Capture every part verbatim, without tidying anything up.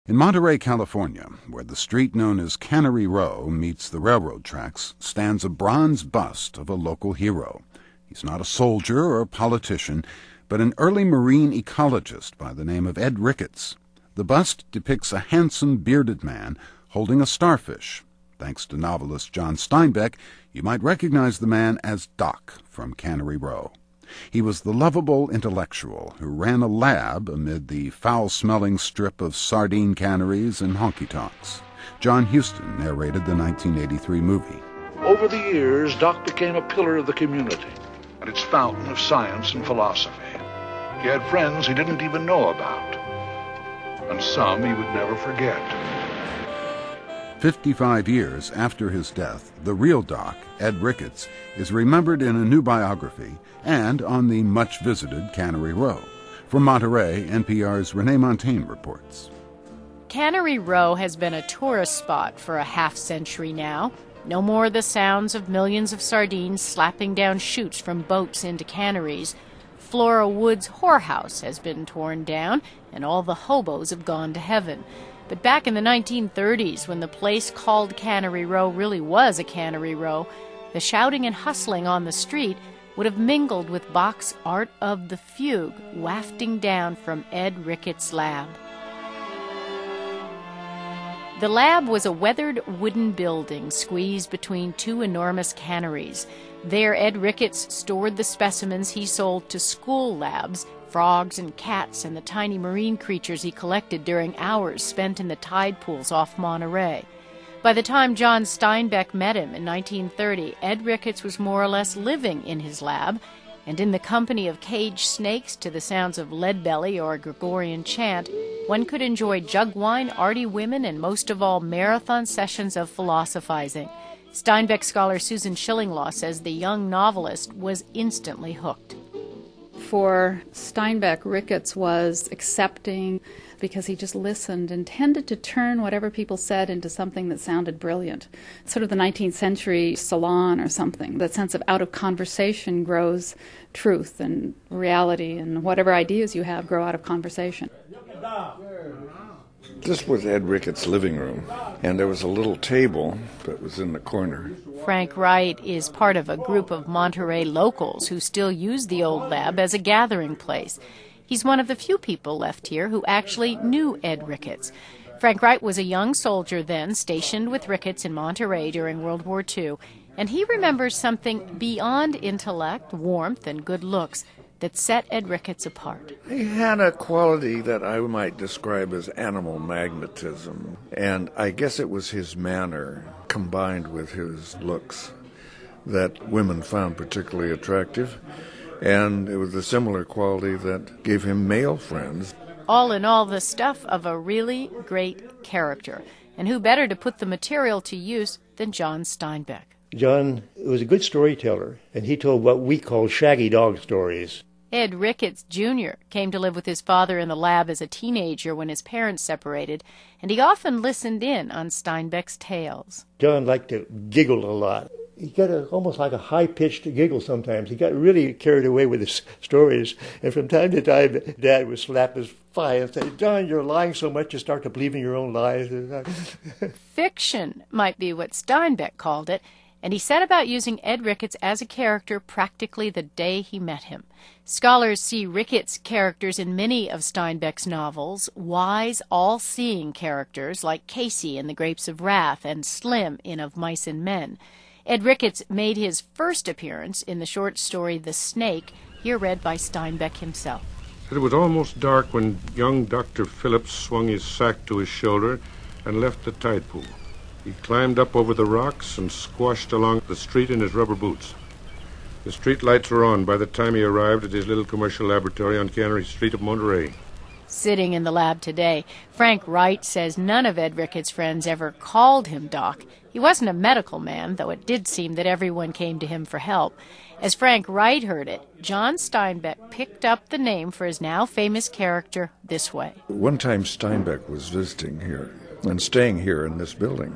In Monterey, California, where the street known as Cannery Row meets the railroad tracks, stands a bronze bust of a local hero. He's not a soldier or a politician, but an early marine ecologist by the name of Ed Ricketts. The bust depicts a handsome, bearded man holding a starfish. Thanks to novelist John Steinbeck, you might recognize the man as Doc from Cannery Row. He was the lovable intellectual who ran a lab amid the foul-smelling strip of sardine canneries and honky-tonks. John Huston narrated the nineteen eighty-three movie. Over the years, Doc became a pillar of the community and its fountain of science and philosophy. He had friends he didn't even know about, and some he would never forget. Fifty-five years after his death, the real Doc, Ed Ricketts, is remembered in a new biography and on the much-visited Cannery Row. From Monterey, N P R's Renee Montaigne reports. Cannery Row has been a tourist spot for a half-century now. No more the sounds of millions of sardines slapping down chutes from boats into canneries. Flora Wood's whorehouse has been torn down, and all the hobos have gone to heaven. But back in the nineteen thirties, when the place called Cannery Row really was a cannery row, the shouting and hustling on the street would have mingled with Bach's Art of the Fugue, wafting down from Ed Ricketts' lab. The lab was a weathered wooden building squeezed between two enormous canneries. There, Ed Ricketts stored the specimens he sold to school labs, frogs and cats and the tiny marine creatures he collected during hours spent in the tide pools off Monterey. By the time John Steinbeck met him in nineteen thirty, Ed Ricketts was more or less living in his lab, and in the company of caged snakes to the sounds of Leadbelly or a Gregorian chant, one could enjoy jug wine, arty women, and most of all, marathon sessions of philosophizing. Steinbeck scholar Susan Schillinglaw says the young novelist was instantly hooked. For Steinbeck, Ricketts was accepting because he just listened and tended to turn whatever people said into something that sounded brilliant. Sort of the nineteenth century salon or something. That sense of out of conversation grows truth and reality, and whatever ideas you have grow out of conversation. This was Ed Ricketts' living room, and there was a little table that was in the corner. Frank Wright is part of a group of Monterey locals who still use the old lab as a gathering place. He's one of the few people left here who actually knew Ed Ricketts. Frank Wright was a young soldier then, stationed with Ricketts in Monterey during World War Two, and he remembers something beyond intellect, warmth, and good looks that set Ed Ricketts apart. He had a quality that I might describe as animal magnetism, and I guess it was his manner combined with his looks that women found particularly attractive, and it was a similar quality that gave him male friends. All in all, the stuff of a really great character, and who better to put the material to use than John Steinbeck. John was a good storyteller, and he told what we call shaggy dog stories. Ed Ricketts, Junior came to live with his father in the lab as a teenager when his parents separated, and he often listened in on Steinbeck's tales. John liked to giggle a lot. He got a, almost like a high-pitched giggle sometimes. He got really carried away with his stories, and from time to time, Dad would slap his thigh and say, "John, you're lying so much you start to believe in your own lies." Fiction might be what Steinbeck called it, and he set about using Ed Ricketts as a character practically the day he met him. Scholars see Ricketts' characters in many of Steinbeck's novels, wise, all-seeing characters like Casey in The Grapes of Wrath and Slim in Of Mice and Men. Ed Ricketts made his first appearance in the short story The Snake, here read by Steinbeck himself. It was almost dark when young Doctor Phillips swung his sack to his shoulder and left the tide pool. He climbed up over the rocks and squashed along the street in his rubber boots. The street lights were on by the time he arrived at his little commercial laboratory on Cannery Street of Monterey. Sitting in the lab today, Frank Wright says none of Ed Ricketts' friends ever called him Doc. He wasn't a medical man, though it did seem that everyone came to him for help. As Frank Wright heard it, John Steinbeck picked up the name for his now famous character this way. One time Steinbeck was visiting here and staying here in this building,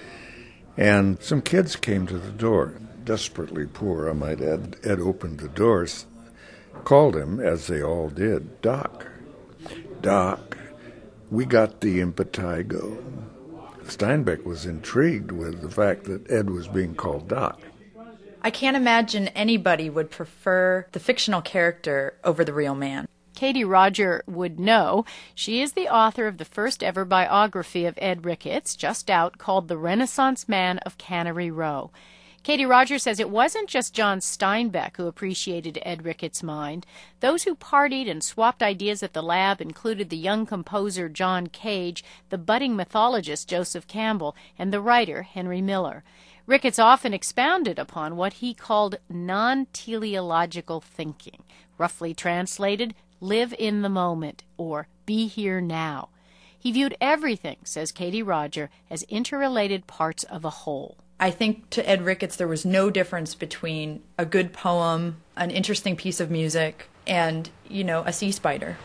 and some kids came to the door, desperately poor, I might add. Ed opened the doors, called him, as they all did, Doc. Doc, we got the impetigo. Steinbeck was intrigued with the fact that Ed was being called Doc. I can't imagine anybody would prefer the fictional character over the real man. Katie Roger would know. She is the author of the first ever biography of Ed Ricketts, just out, called The Renaissance Man of Cannery Row. Katie Roger says it wasn't just John Steinbeck who appreciated Ed Ricketts' mind. Those who partied and swapped ideas at the lab included the young composer John Cage, the budding mythologist Joseph Campbell, and the writer Henry Miller. Ricketts often expounded upon what he called non-teleological thinking, roughly translated, live in the moment, or be here now. He viewed everything, says Katie Roger, as interrelated parts of a whole. I think to Ed Ricketts there was no difference between a good poem, an interesting piece of music, and, you know, a sea spider.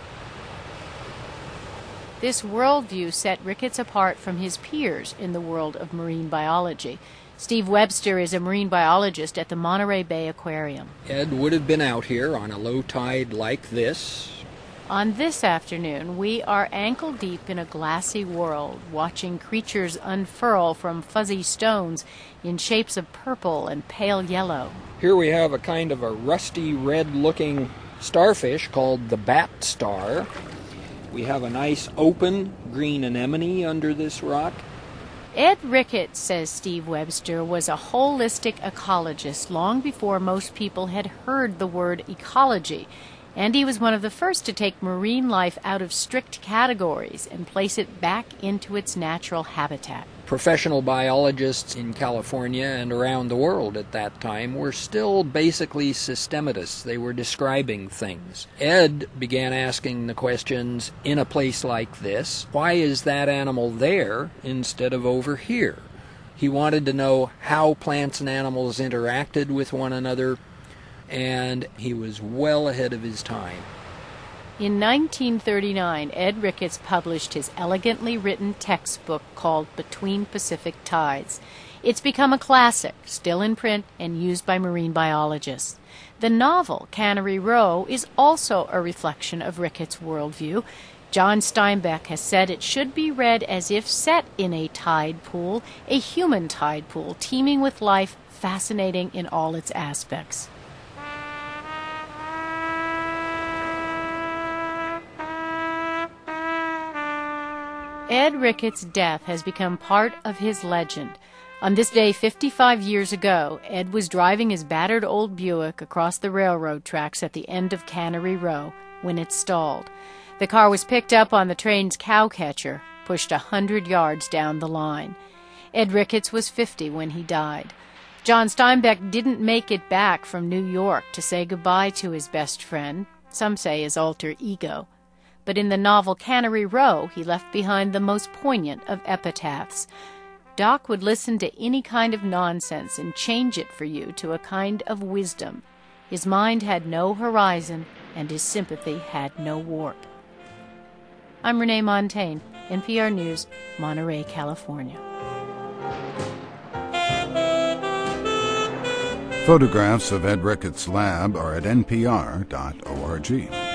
This worldview set Ricketts apart from his peers in the world of marine biology. Steve Webster is a marine biologist at the Monterey Bay Aquarium. Ed would have been out here on a low tide like this. On this afternoon, we are ankle deep in a glassy world, watching creatures unfurl from fuzzy stones in shapes of purple and pale yellow. Here we have a kind of a rusty red-looking starfish called the bat star. We have a nice open green anemone under this rock. Ed Ricketts, says Steve Webster, was a holistic ecologist long before most people had heard the word ecology. And he was one of the first to take marine life out of strict categories and place it back into its natural habitat. Professional biologists in California and around the world at that time were still basically systematists. They were describing things. Ed began asking the questions, in a place like this, why is that animal there instead of over here? He wanted to know how plants and animals interacted with one another, and he was well ahead of his time. In nineteen thirty-nine, Ed Ricketts published his elegantly written textbook called Between Pacific Tides. It's become a classic, still in print and used by marine biologists. The novel, Cannery Row, is also a reflection of Ricketts' worldview. John Steinbeck has said it should be read as if set in a tide pool, a human tide pool, teeming with life, fascinating in all its aspects. Ed Ricketts' death has become part of his legend. On this day fifty-five years ago, Ed was driving his battered old Buick across the railroad tracks at the end of Cannery Row when it stalled. The car was picked up on the train's cowcatcher, pushed a hundred yards down the line. Ed Ricketts was fifty when he died. John Steinbeck didn't make it back from New York to say goodbye to his best friend, some say his alter ego. But in the novel Cannery Row, he left behind the most poignant of epitaphs. Doc would listen to any kind of nonsense and change it for you to a kind of wisdom. His mind had no horizon, and his sympathy had no warp. I'm Renee Montaigne, N P R News, Monterey, California. Photographs of Ed Ricketts' lab are at N P R dot org.